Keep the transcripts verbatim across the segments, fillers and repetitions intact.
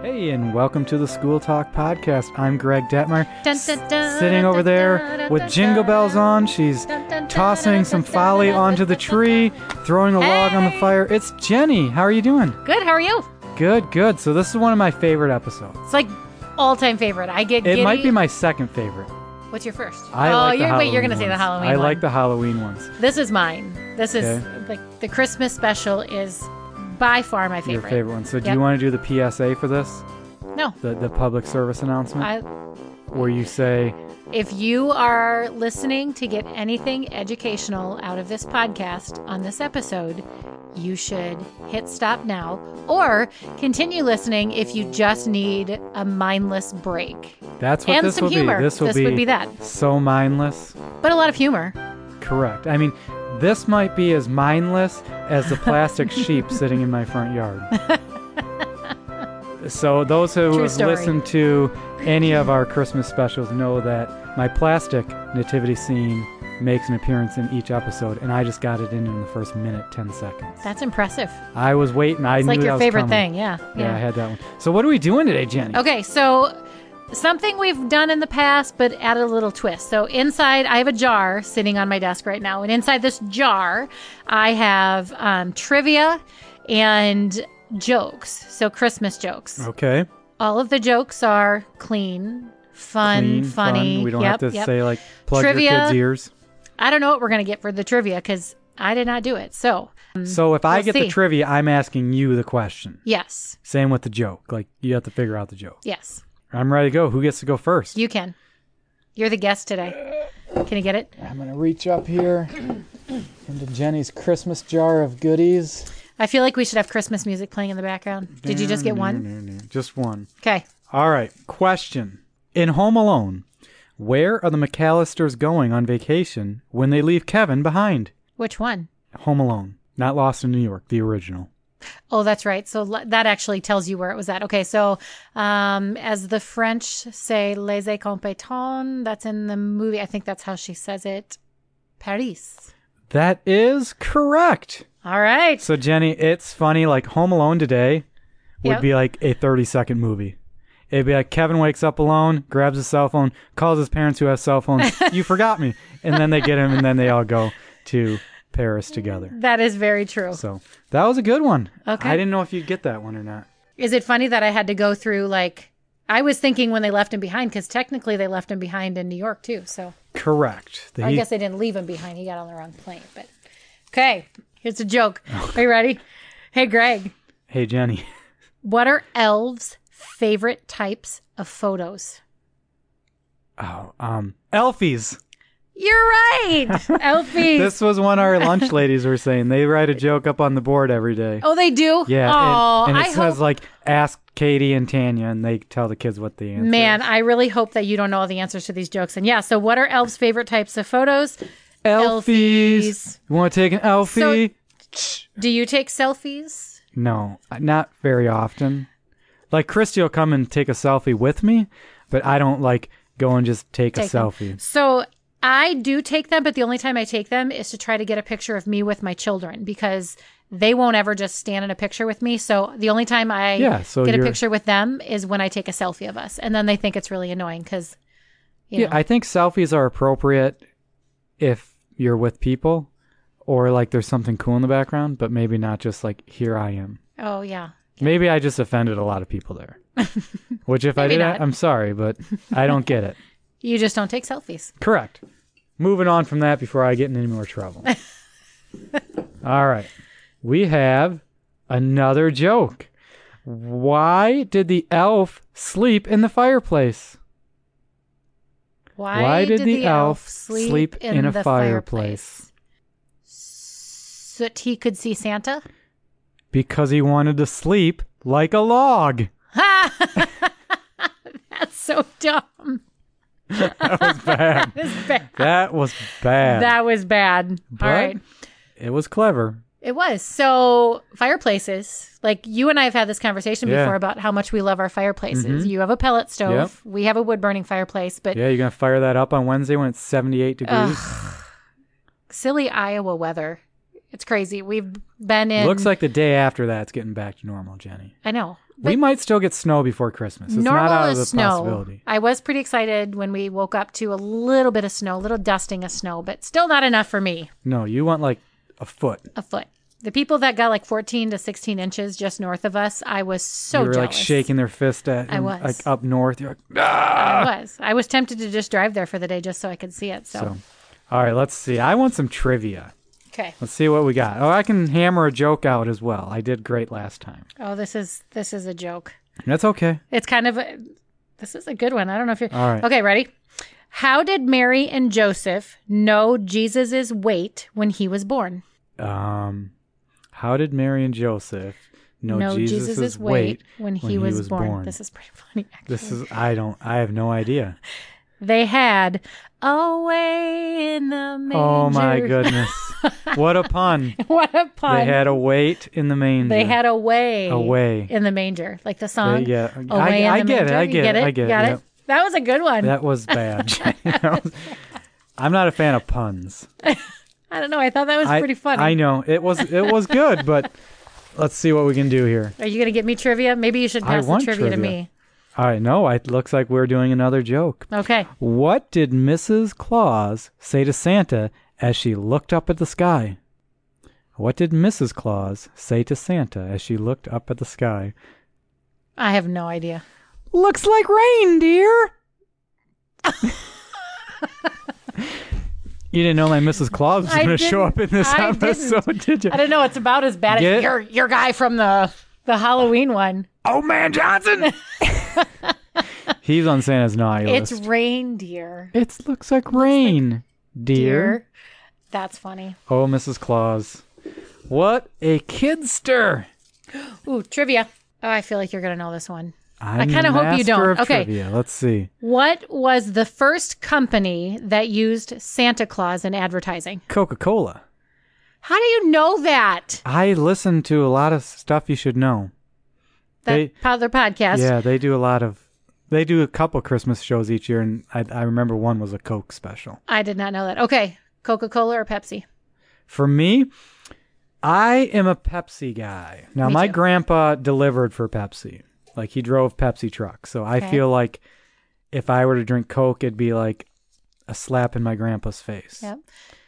Hey, and welcome to the School Talk Podcast. I'm Greg Detmer, Dun, dun, dun, sitting over dun, there dun, with dun, jingle dun, bells on. She's dun, dun, tossing dun, some dun, folly dun, onto the dun, tree, throwing a log on the Hey! fire. It's Jenny. How are you doing? Good, how are you? Good, good. So this is one of my favorite episodes. It's like all-time favorite. I get It giddy. might be my second favorite. What's your first? I oh, like the you're, wait, you're Halloween going to say the ones. Halloween I one. like the Halloween ones. This is mine. This is, Okay. like, the Christmas special is by far my favorite. Your favorite one. So do Yep. you want to do the P S A for this? No. The the public service announcement? I, where you say, if you are listening to get anything educational out of this podcast on this episode, you should hit stop now or continue listening if you just need a mindless break. that's what And this some will humor. be. This will This be, would be that. so mindless. But a lot of humor. Correct. I mean, this might be as mindless as the plastic sheep sitting in my front yard. So those who True have story. listened to any of our Christmas specials know that my plastic nativity scene makes an appearance in each episode, and I just got it in in the first minute, ten seconds. That's impressive. I was waiting. I It's knew like that your was favorite coming. thing. Yeah. Yeah, I had that one. So what are we doing today, Jenny? Okay, so something we've done in the past, but added a little twist. So inside, I have a jar sitting on my desk right now, and inside this jar, I have um, trivia and jokes. So Christmas jokes. Okay. All of the jokes are clean, fun, Clean, funny. fun. We don't Yep, have to yep. say, like, plug Trivia. your kids' ears. I don't know what we're gonna get for the trivia because I did not do it. So So if I We'll get the see. trivia, I'm asking you the question. yes, Same with the joke. Like, you have to figure out the joke. yes, I'm ready to go. Who gets to go first? you can. You're the guest today. Can you get it? I'm going to reach up here into Jenny's Christmas jar of goodies. I feel like we should have Christmas music playing in the background. Did you just get one? Just one. Okay. All right. Question. In Home Alone, where are the McAllisters going on vacation when they leave Kevin behind? Which one? Home Alone. Not Lost in New York, the original. Oh, that's right. So l- that actually tells you where it was at. Okay. So, um, as the French say, les incompetents, that's in the movie. I think that's how she says it. Paris. That is correct. All right. So, Jenny, it's funny. Like, Home Alone today would Yep. be like a thirty-second movie. It'd be like Kevin wakes up alone, grabs his cell phone, calls his parents who have cell phones. You forgot me. And then they get him, and then they all go to Paris together. That is very true. So that was a good one. Okay. I didn't know if you'd get that one or not. Is it funny that I had to go through, like, I was thinking when they left him behind, because technically they left him behind in New York, too. So Correct. The I he- guess they didn't leave him behind. He got on the wrong plane. But okay, here's a joke. Are you ready? Hey, Greg, Hey, Jenny. what are elves' favorite types of photos? Oh, um, Elfies. You're right. Elfies. This was one our lunch ladies were saying. They write a joke up on the board every day. Oh, they do? Yeah. Oh, and, and it I says hope, like, ask Katie and Tanya, and they tell the kids what the answer man, is. I really hope that you don't know all the answers to these jokes. And yeah, so what are elves' favorite types of photos? Elfies. Elfies. You want to take an Elfie? Do you take selfies? No, not very often. Like, Christy will come and take a selfie with me, but I don't like go and just take, Take a them. selfie. So I do take them, but the only time I take them is to try to get a picture of me with my children because they won't ever just stand in a picture with me. So the only time I Yeah, so get a you're- picture with them is when I take a selfie of us. And then they think it's really annoying because, you Yeah, know, I think selfies are appropriate if you're with people or like there's something cool in the background, but maybe not just like, here I am. oh, yeah. Maybe I just offended a lot of people there. Which if I Maybe did, not. I'm sorry, but I don't get it. You just don't take selfies. Correct. Moving on from that before I get in any more trouble. All right. We have another joke. Why did the elf sleep in the fireplace? Why, Why did the elf sleep in a the fireplace? So that he could see Santa? Because he wanted to sleep like a log. That's so dumb. That was bad. That was bad. That was bad. That was bad. But All right. it was clever. It was. So fireplaces, like you and I have had this conversation Yeah. before about how much we love our fireplaces. Mhm. You have a pellet stove. Yep. We have a wood burning fireplace, but Yeah, you're going to fire that up on Wednesday when it's seventy-eight degrees? silly Iowa weather It's crazy. We've been in. Looks like the day after that, it's getting back to normal, Jenny. I know. We might still get snow before Christmas. It's normal not out of is the snow. possibility. I was pretty excited when we woke up to a little bit of snow, a little dusting of snow, but still not enough for me. No, you want like a foot. A foot. The people that got like fourteen to sixteen inches just north of us, I was so you were jealous. like shaking their fist at I was. like up north. You're like, ah! I was. I was tempted to just drive there for the day just so I could see it. So, So, all right, let's see. I want some trivia. okay. Let's see what we got. Oh, I can hammer a joke out as well. I did great last time. Oh, this is this is a joke. That's okay. It's kind of a, this is a good one. I don't know if you're All right. okay. Ready? How did Mary and Joseph know Jesus's weight when he was born? Um, how did Mary and Joseph know know Jesus' Jesus's weight when he, was, born. This is pretty funny. Actually, This is I don't I have no idea. they had away in the manger. Oh my goodness. What a pun. What a pun! They had a weight in the manger. They had away Away. in the manger, like the song. They- yeah. Away I, I in the get manger. it. I You get, get it. it. I get it. Got Yep. it. That was a good one. That was bad. I'm not a fan of puns. I don't know. I thought that was I, pretty funny. I know. It was it was good, but let's see what we can do here. Are you gonna give me trivia? Maybe you should I pass the want trivia, to trivia. me. All right, no, it looks like we're doing another joke. Okay. What did Missus Claus say to Santa as she looked up at the sky? What did Missus Claus say to Santa as she looked up at the sky? I have no idea. Looks like rain, dear. You didn't know my Missus Claus was I going to show didn't. up in this I episode, did you? I don't know. It's about as bad Get- as your your guy from the the Halloween one. Oh man, Johnson. He's on Santa's naughty It's list. reindeer. It looks like rain, dear. Deer. That's funny. Oh, Missus Claus. What a kidster. Ooh, trivia. Oh, I feel like you're gonna know this one. I'm kinda the hope you master don't. of Okay. Trivia. Let's see. What was the first company that used Santa Claus in advertising? Coca-Cola. How do you know that? I listen to a lot of stuff you should know. That They- other podcast. Yeah, they do a lot of. They do a couple Christmas shows each year, and I, I remember one was a Coke special. I did not know that. Okay, Coca-Cola or Pepsi? For me, I am a Pepsi guy. Now, Me my too. grandpa delivered for Pepsi. Like, he drove Pepsi trucks. So I Okay. feel like if I were to drink Coke, it'd be like a slap in my grandpa's face. Yep.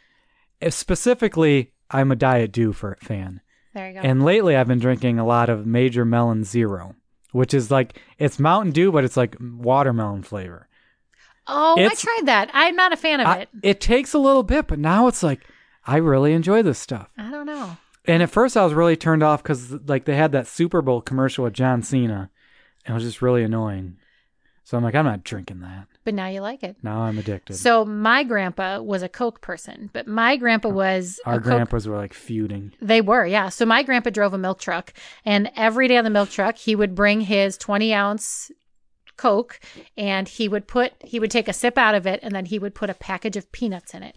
If specifically, I'm a Diet Dew for fan. There you go. And lately, I've been drinking a lot of Major Melon Zero, which is like, it's Mountain Dew, but it's like watermelon flavor. oh, I it's- tried that. I'm not a fan of I- it. it takes a little bit, but now it's like, I really enjoy this stuff. I don't know. And at first, I was really turned off because like they had that Super Bowl commercial with John Cena, and it was just really annoying. So I'm like, I'm not drinking that. But now you like it. Now I'm addicted. So my grandpa was a Coke person, but my grandpa was Our a Coke. grandpas were like feuding. They were, yeah. So my grandpa drove a milk truck, and every day on the milk truck, he would bring his twenty ounce Coke, and he would put he would take a sip out of it, and then he would put a package of peanuts in it.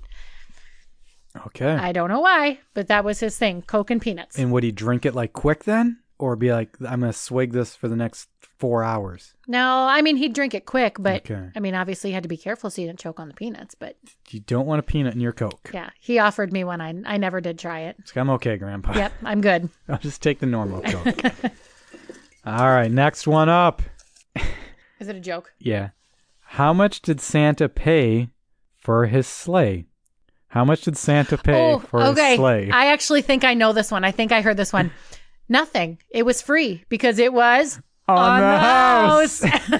Okay. I don't know why, but that was his thing: Coke and peanuts. And would he drink it like quick then, or be like, I'm gonna swig this for the next four hours? No, I mean he'd drink it quick, but Okay. I mean obviously he had to be careful so he didn't choke on the peanuts. But You don't want a peanut in your Coke. yeah, he offered me one. I I never did try it. It's like, I'm okay, Grandpa. Yep, I'm good. I'll just take the normal Coke. All right, next one up. Is it a joke? Yeah. How much did Santa pay for his sleigh? How much did Santa pay Oh, for okay. his sleigh? I actually think I know this one. I think I heard this one. Nothing. It was free because it was On the house.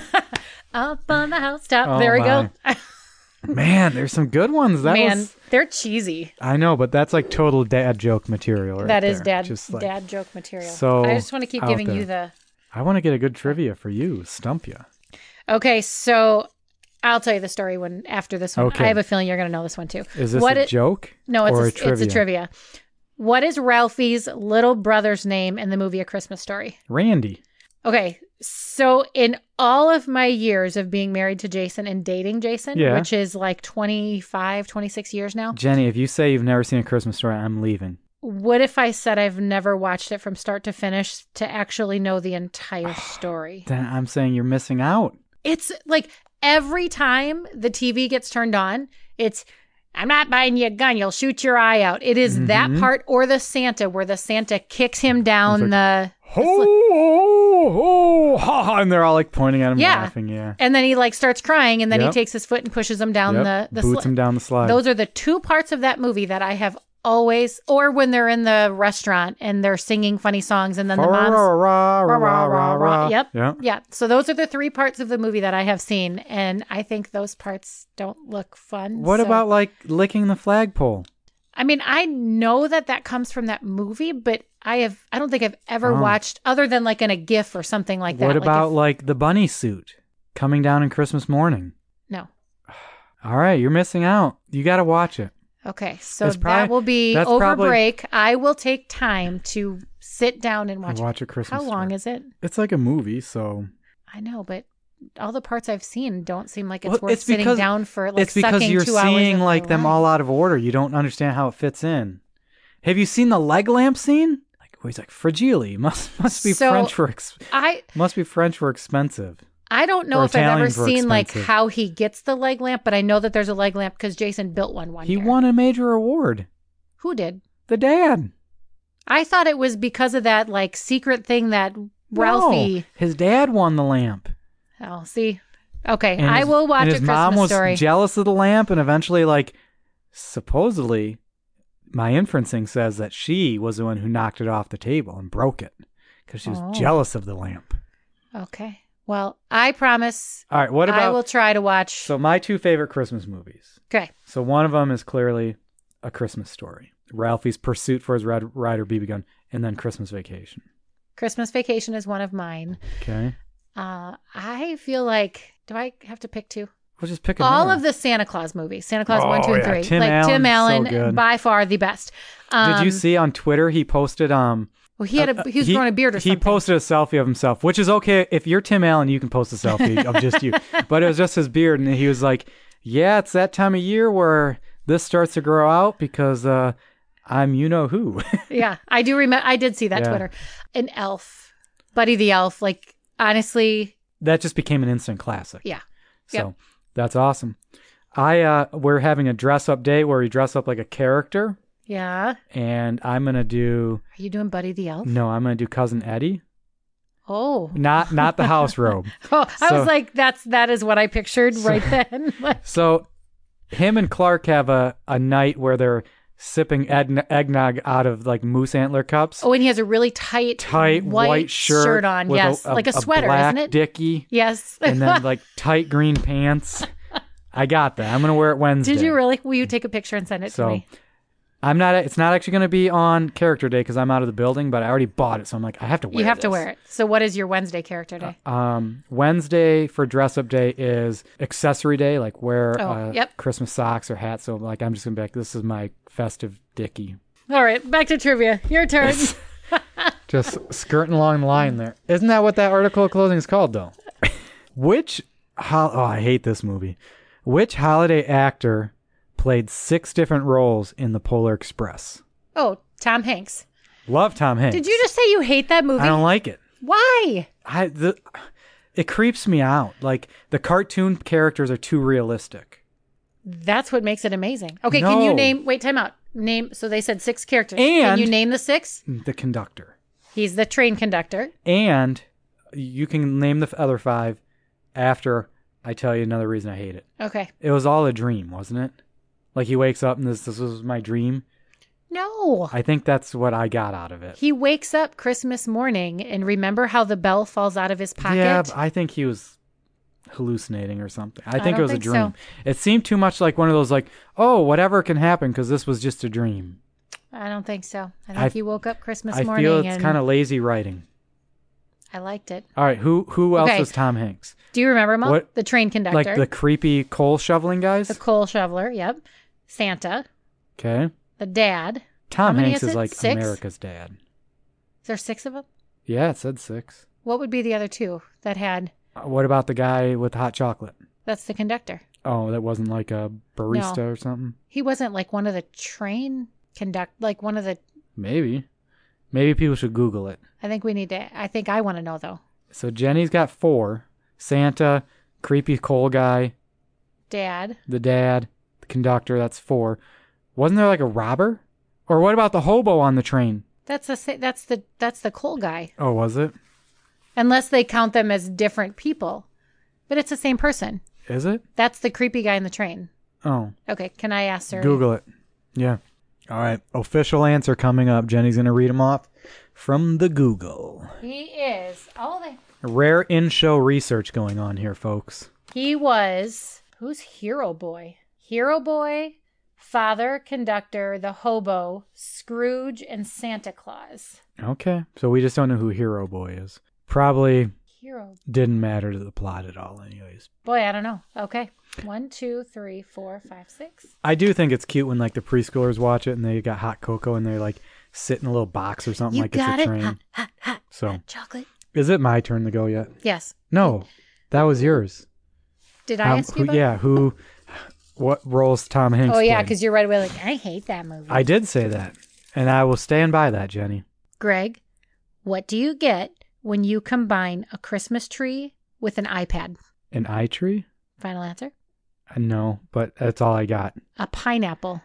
Up on the housetop. Oh, there we my. go. Man, there's some good ones. That Man, was, they're cheesy. I know, but that's like total dad joke material. Right That is there. dad Just like, dad joke material. so I just want to keep out giving there. you the. I want to get a good trivia for you. Stump you. Okay, so I'll tell you the story when after this one. Okay. I have a feeling you're going to know this one too. Is this What a it- joke? No, it's or a, a trivia? it's a trivia. What is Ralphie's little brother's name in the movie A Christmas Story? Randy. Okay, so in all of my years of being married to Jason and dating Jason, Yeah. which is like twenty-five, twenty-six years now, Jenny, if you say you've never seen A Christmas Story, I'm leaving. what if I said I've never watched it from start to finish to actually know the entire story? Then I'm saying you're missing out. It's like every time the T V gets turned on, it's I'm not buying you a gun. You'll shoot your eye out. It is that part or the Santa where the Santa kicks him down the... Ho, ho, ho, ha, ha, and they're all like pointing at him, Yeah. laughing. Yeah. And then he like starts crying, and then Yep. he takes his foot and pushes him down Yep. the, the Boots sli- him down the slide. Those are the two parts of that movie that I have always... Or when they're in the restaurant and they're singing funny songs, and then the mom's... Rah, rah, Rah, rah, rah, rah. Yep. Yep. Yeah. So those are the three parts of the movie that I have seen, and I think those parts don't look fun. What so- about like licking the flagpole? I mean, I know that that comes from that movie, but I have I don't think I've ever Oh. watched other than like in a GIF or something like that. What Like about if- like the bunny suit coming down in Christmas morning? no? All right, you're missing out. You got to watch it. Okay, so It's that probably- will be that's over probably- break. I will take time to sit down and watch. Watch a Christmas. How long Story. is it? It's like a movie, so I know, but all the parts I've seen don't seem like it's Well, worth it's sitting because- down for. Like it's because sucking you're two hours seeing of my like them life. all out of order. You don't understand how it fits in. Have you seen the leg lamp scene? Like, where he's like fragile. Must must be So- French for ex- I must be French for expensive. I don't know Or if I've ever Italian for seen like expensive. how he gets the leg lamp, but I know that there's a leg lamp because Jason built one one He year. won a major award. Who did? The dad. I thought it was because of that like secret thing that Ralphie. No, his dad won the lamp. Oh, see. Okay, And I his- will watch and a his Christmas mom was Story. jealous of the lamp, and eventually, like, supposedly, my inferencing says that she was the one who knocked it off the table and broke it because she was Oh. jealous of the lamp. Okay. Well, I promise All right, what I about will try to watch. so my two favorite Christmas movies? Okay. So one of them is clearly A Christmas Story, Ralphie's pursuit for his Red Ryder B B gun, and then Christmas Vacation. Christmas Vacation is one of mine. Okay, Uh, I feel like, do I have to pick two? we'll just pick All another. of the Santa Claus movies. Santa Claus Oh, one, two, and yeah. three. Tim like Tim Allen, Allen, so good. by far the best. Um, Did you see on Twitter he posted um Well, he had a Uh, he was growing a beard or he something. posted a selfie of himself, which is okay. If you're Tim Allen, you can post a selfie of just you. But it was just his beard, and he was like, yeah, it's that time of year where this starts to grow out because uh, I'm you know who. Yeah, I do remember. I did see that Yeah. Twitter. An elf, Buddy the Elf. Like honestly, That just became an instant classic. yeah. So Yep. that's awesome. I uh, we're having a dress up day where we dress up like a character, Yeah. and I'm gonna do Are you doing Buddy the Elf? no, I'm gonna do Cousin Eddie, Oh. not not the house robe. Oh, I So- was like, that's that is what I pictured right then. Like, So him and Clark have a, a night where they're sipping egg- eggnog out of like moose antler cups. oh, and he has a really tight, Tight white, shirt, on. with Yes, like a, sweater, black isn't it? dickie, Yes. and then like tight green pants. I got that. I'm gonna wear it Wednesday. Did you really? Will you take a picture and send it So to me? I'm not. It's not actually gonna be on character day because I'm out of the building. But I already bought it, so I'm like, I have to wear. You have to this. wear it. So, what is your Wednesday character day? Um, Wednesday for dress up day is accessory day, like wear Oh, uh, yep. Christmas socks or hats. So like, I'm just gonna be like, this is my festive dickie. All right, back to trivia. Your turn. Just skirting along the line there. Isn't that what that article of clothing is called, though? Which, ho- oh, I hate this movie. Which holiday actor played six different roles in The Polar Express? Oh, Tom Hanks. Love Tom Hanks. Did you just say you hate that movie? I don't like it. Why? I the, it creeps me out. Like the cartoon characters are too realistic. That's what makes it amazing. Okay, can you No. name? Wait, time out. Name. So they said six characters. can And- you name the six? The conductor. He's the train conductor. And you can name the other five after I tell you another reason I hate it. Okay. It was all a dream, wasn't it? Like he wakes up and this this was my dream. No. I think that's what I got out of it. He wakes up Christmas morning and remember how the bell falls out of his pocket? Yeah, but I think he was hallucinating or something. I I think it don't was a think dream. so. It seemed too much like one of those like, oh, whatever can happen because this was just a dream. I don't think so. I think I- he woke up Christmas I morning feel it's and kind of lazy writing. I liked it. All right, who who else Okay. was Tom Hanks? Do you remember him? all? What- The train conductor. Like the creepy coal shoveling guys? the coal shoveler. Yep. Santa. Okay. The dad. Tom many Hanks is is it? like Six? America's dad. Is there six of them? Yeah, it said six. What would be the other two that had? Uh, What about the guy with hot chocolate? That's the conductor. Oh, that wasn't like a barista or something? He wasn't like one of the train conduct, like one of the. Maybe. Maybe people should Google it. I think we need to. I think I want to know though. So Jenny's got four. Santa, creepy coal guy, Dad. the dad, The conductor, that's four. Wasn't there like a robber? Or what about the hobo on the train? That's the sa- that's the that's the coal guy. Oh, was it? Unless they count them as different people. But it's the same person. Is it? That's the creepy guy in the train. Oh. Okay, can I ask Siri? Google it. Yeah. All right. Official answer coming up. Jenny's going to read them off from the Google. He is. Oh, they. Rare in-show research going on here, folks. He was. Who's Hero Boy? Hero Boy, Father, Conductor, the Hobo, Scrooge, and Santa Claus. Okay. So we just don't know who Hero Boy is. Probably Hero. didn't matter to the plot at all, anyways. Boy, I don't know. Okay. One, two, three, four, five, six. I do think it's cute when like the preschoolers watch it and they got hot cocoa and they like sit in a little box or something You like got it's a it. train. Hot, hot, hot. So Hot chocolate. is it my turn to go yet? Yes. No, that was yours. Did I Um, ask you who, about yeah, who, what roles Tom Hanks Oh, yeah, played? because you're right away like, I hate that movie. I did say that, and I will stand by that, Jenny. Greg, what do you get when you combine a Christmas tree with an iPad? An eye tree? Final answer? Uh, No, but that's all I got. A pineapple.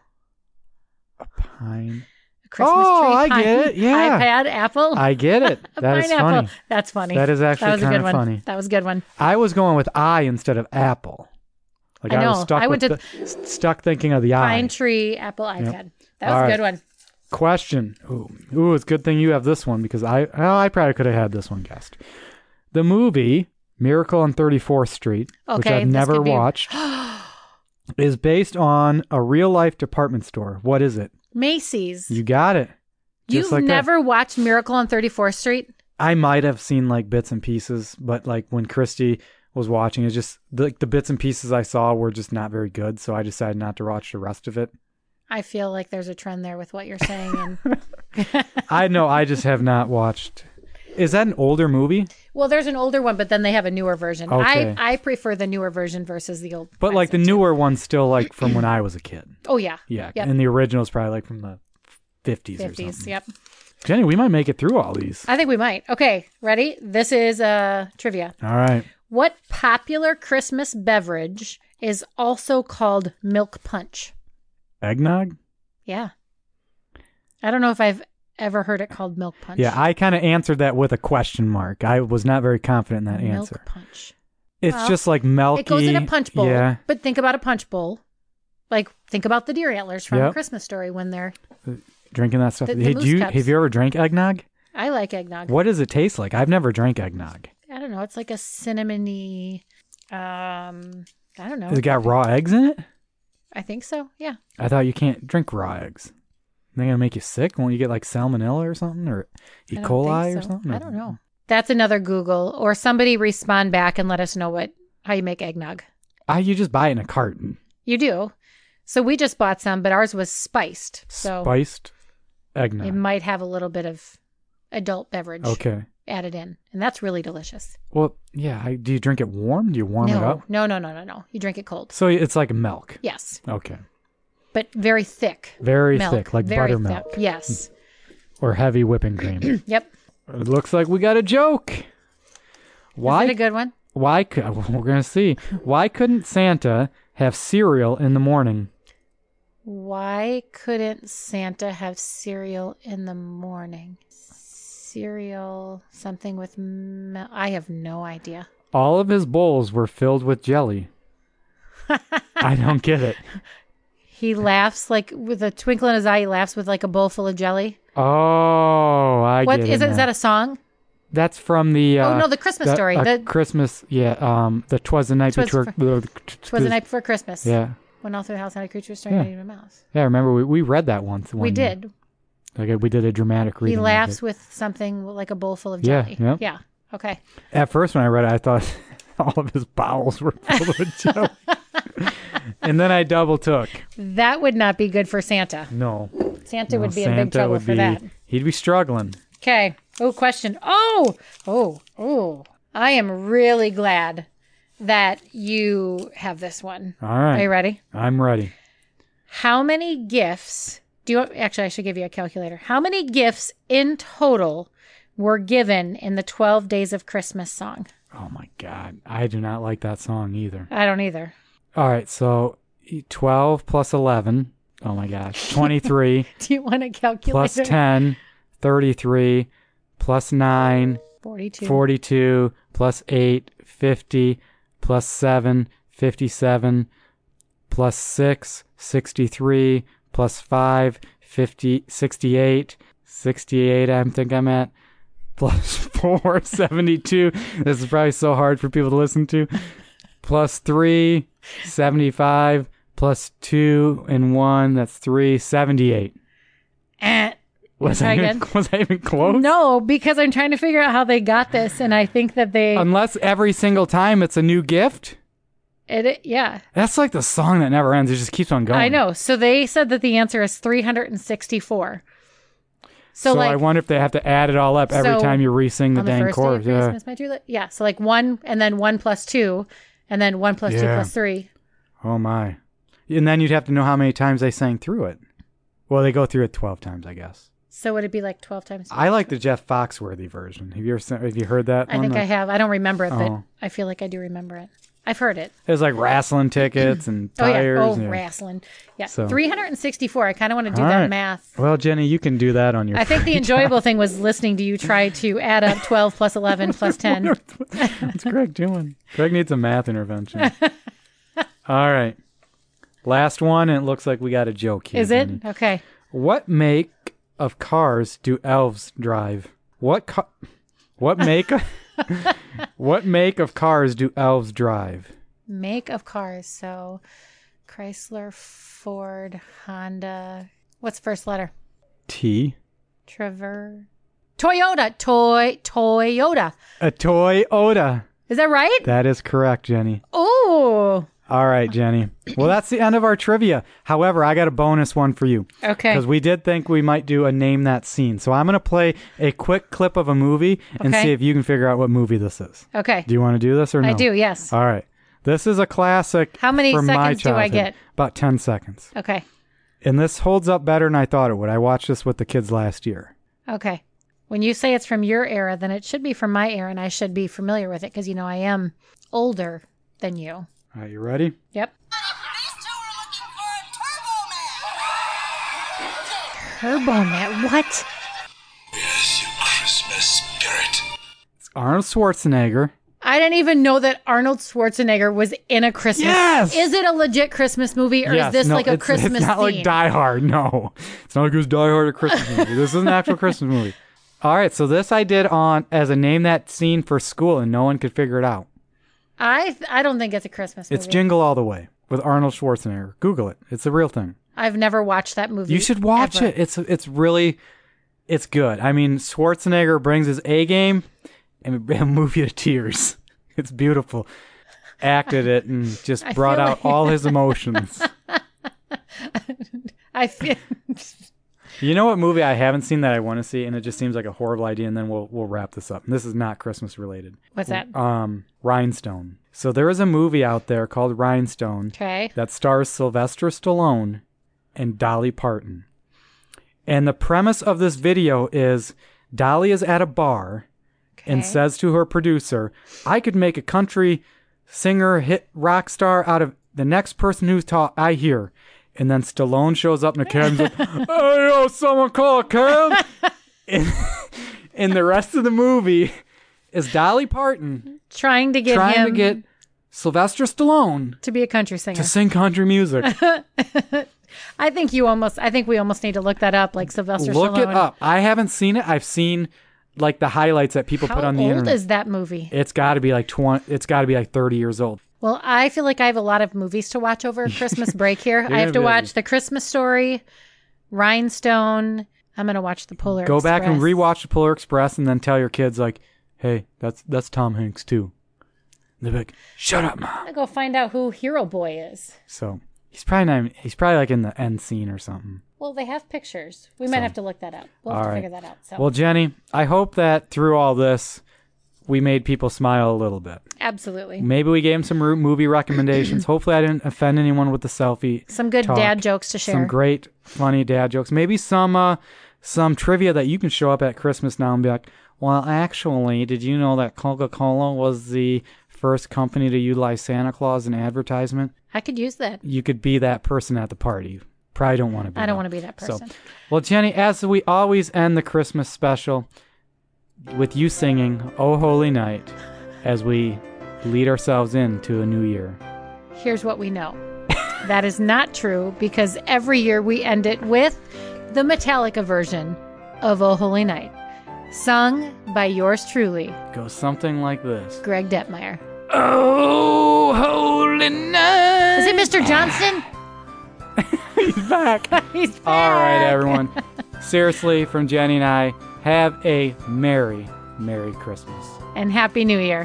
A pine. A Christmas Oh, tree. I pine- get it, yeah. iPad, apple. I get it. a That is pineapple. funny. That's funny. That is actually that was a kind good of one. funny. That was a good one. I was going with eye instead of apple. Like I I, was know. stuck I with went the, s- stuck thinking of the Pine eye. tree, apple, iPad. That was All a right. good one. Question. Ooh, ooh, it's a good thing you have this one because I well, I probably could have had this one guessed. The movie Miracle on thirty-fourth Street, which Okay, I've this never could be- watched, is based on a real life department store. What is it? Macy's. You got it. Just You've like that. never watched Miracle on thirty-fourth Street? I might have seen like bits and pieces, but like when Christy was watching, it's just like the bits and pieces I saw were just not very good, so I decided not to watch the rest of it. I feel like there's a trend there with what you're saying. And I know I just have not watched. Is that an older movie? well, there's an older one, but then they have a newer version. Okay. I I prefer the newer version versus the old. But like the classic, too. newer one's still like from when I was a kid. Oh yeah. Yeah, Yep. and the original's probably like from the fifties or fifties. something. Yep. Jenny, we might make it through all these. I think we might. Okay, ready? This is uh trivia. All right. What popular Christmas beverage is also called milk punch? Eggnog? Yeah. I don't know if I've ever heard it called milk punch. Yeah, I kind of answered that with a question mark. I was not very confident in that milk answer. punch. It's Well, just like milky. It goes in a punch bowl. Yeah. But think about a punch bowl. Like think about the deer antlers from Yep. A Christmas Story when they're. Drinking that stuff. The- the hey, moose do you, cups. have you ever drank eggnog? I like eggnog. What does it taste like? I've never drank eggnog. I don't know. It's like a cinnamony. Um, I don't know. Has it got raw eggs in it? I think so. Yeah. I thought you can't drink raw eggs. They're gonna make you sick. Won't you get like salmonella or something, or E. I don't coli think or so. something? I don't know. That's another Google, or somebody respond back and let us know what how you make eggnog. Ah, you just buy it in a carton. You do. So we just bought some, but ours was spiced. So Spiced eggnog. it might have a little bit of adult beverage Okay. added in, and that's really delicious. Well, yeah. I, do you drink it warm? Do you warm it no, up? no, no, no, no, no. You drink it cold. So it's like milk. Yes, Okay. but very thick. Very milk. thick, like very buttermilk thick. Yes. or heavy whipping cream. Yep. It looks like we got a joke. Why? Is it a good one? Why? cou- We're gonna see. Why couldn't Santa have cereal in the morning? Why couldn't Santa have cereal in the morning? Cereal, something with milk. I have no idea. All of his bowls were filled with jelly. I don't get it. He laughs like with a twinkle in his eye. He laughs with like a bowl full of jelly. Oh, I What get is it. it? Is now. that a song? That's from the. Uh, Oh, no, the Christmas Story. uh, The- Christmas. Yeah. Um. The Twas the Night Twas Before. for- Twas the night before Christmas. Yeah. When all through the house had a creature staring Yeah. at even a mouse. Yeah. Remember we, we read that once. We one year. did. Like we did a dramatic reading. He of laughs it. with something like a bowl full of Yeah, jelly. yep. Yeah. Okay. At first, when I read it, I thought all of his bowels were filled with jelly. And then I double took. That would not be good for Santa. No. Santa No, would be in Santa big trouble would for be, that. He'd be struggling. Okay. Oh, question. Oh, oh, oh. I am really glad that you have this one. All right. Are you ready? I'm ready. How many gifts do you actually? I should give you a calculator. How many gifts in total were given in the twelve Days of Christmas song? Oh my God. I do not like that song either. I don't either. All right. So twelve plus eleven. Oh my gosh. twenty-three. Do you want a calculator? Plus ten. thirty-three. Plus nine. forty-two. forty-two. Plus eight. fifty. Plus seven. fifty-seven. Plus six. sixty-three. Plus five. fifty. sixty-eight. sixty-eight, I think I'm at. Plus four. seventy-two. This is probably so hard for people to listen to. Plus three. seventy-five. Plus two and one. That's three. seventy-eight. Eh. Was I, even, was I even close? No, because I'm trying to figure out how they got this, and I think that they... Unless every single time it's a new gift? It, it yeah. That's like the song that never ends. It just keeps on going. I know. So they said that the answer is three hundred sixty-four. So, So, like, I wonder if they have to add it all up every so time you re-sing the on the dang first day chorus. of Yeah. Christmas, my true love. Yeah. So like one, and then one plus two, and then one plus two Yeah. plus three. Oh my. And then you'd have to know how many times they sang through it. Well, they go through it twelve times, I guess. So would it be like twelve times? I like the Jeff Foxworthy version. Have you ever seen, have you heard that I one? think I have. I don't remember it, but Oh. I feel like I do remember it. I've heard it. It was like wrestling tickets and Oh, yeah. tires. Oh, yeah. wrestling. Yeah. So- three hundred sixty-four. I kind of want to do All that right. math. Well, Jenny, you can do that on your I think the free enjoyable thing was listening to you try to add up twelve plus eleven plus ten. time. What's Greg doing? Greg needs a math intervention. All right. Last one, and it looks like we got a joke here. Is it? Jenny. Okay. What make of cars do elves drive? What ca- What make What make of cars do elves drive? Make of cars. So Chrysler, Ford, Honda. What's first letter? T. Trevor. Toyota. Toy. Toyota. A Toyota. Is that right? That is correct, Jenny. Oh. All right, Jenny. Well, that's the end of our trivia. However, I got a bonus one for you. Okay. Because we did think we might do a name that scene. So I'm going to play a quick clip of a movie and Okay. see if you can figure out what movie this is. Okay. Do you want to do this or no? I do, yes. All right. This is a classic. How many from my seconds do I childhood. get? About ten seconds. Okay. And this holds up better than I thought it would. I watched this with the kids last year. Okay. When you say it's from your era, then it should be from my era, and I should be familiar with it because, you know, I am older than you. All right, you ready? Yep. These two are looking for a Turbo Man. Turbo Man. What? Where's your Christmas spirit? It's Arnold Schwarzenegger. I didn't even know that Arnold Schwarzenegger was in a Christmas. Yes! Is it a legit Christmas movie, or Yes, is this no, like a it's, Christmas It's not theme? like Die Hard. No. It's not like it was Die Hard, a Christmas movie. This is an actual Christmas movie. All right, so this I did on as a name that scene for school, and no one could figure it out. I I don't think it's a Christmas movie. It's Jingle All the Way with Arnold Schwarzenegger. Google it. It's a real thing. I've never watched that movie. You should watch ever. it. It's it's really, it's good. I mean, Schwarzenegger brings his A game and it'll move you to tears. It's beautiful. Acted it and just I brought feel out like- all his emotions. I feel. You know what movie I haven't seen that I want to see, and it just seems like a horrible idea, and then we'll we'll wrap this up. And this is not Christmas related. What's that? Um, Rhinestone. So there is a movie out there called Rhinestone Okay. that stars Sylvester Stallone and Dolly Parton. And the premise of this video is Dolly is at a bar and Okay. says to her producer, I could make a country singer, hit rock star out of the next person who's taught I hear. And then Stallone shows up in the cab and like, hey, yo, someone call a cab. and, and the rest of the movie is Dolly Parton Trying to get trying him to get Sylvester Stallone to be a country singer. to sing country music. I think you almost. I think we almost need to look that up, like Sylvester Look Stallone. it up. I haven't seen it. I've seen like the highlights that people How put on the old internet. is that movie? It's got to be like twenty. It's got to be like thirty years old. Well, I feel like I have a lot of movies to watch over Christmas break here. I have to busy. watch The Christmas Story, Rhinestone. I'm gonna watch The Polar Go Express. back and rewatch the Polar Express, and then tell your kids like, "Hey, that's that's Tom Hanks too." They're like, "Shut up, mom." I'll go find out who Hero Boy is. So he's probably not. Even, he's probably like in the end scene or something. Well, they have pictures. We might So- have to look that up. We'll have All to right. figure that out. So Well, Jenny, I hope that through all this, we made people smile a little bit. absolutely. Maybe we gave them some ro- movie recommendations. Hopefully, I didn't offend anyone with the selfie. Some good talk. dad jokes to share. Some great, funny dad jokes. Maybe some uh, some trivia that you can show up at Christmas now and be like, well, actually, did you know that Coca-Cola was the first company to utilize Santa Claus in advertisement? I could use that. you could be that person at the party. Probably don't want to be I don't that. want to be that So, person. well, Jenny, as we always end the Christmas special with you singing "Oh Holy Night" as we lead ourselves into a new year. Here's what we know. That is not true because every year we end it with the Metallica version of Oh Holy Night, sung by yours truly, Goes something like this. Greg Detmeyer. Oh, holy night. Is it Mister Johnston? He's back. He's back. All right, everyone. Seriously, from Jenny and I, have a Merry, Merry Christmas. And Happy New Year.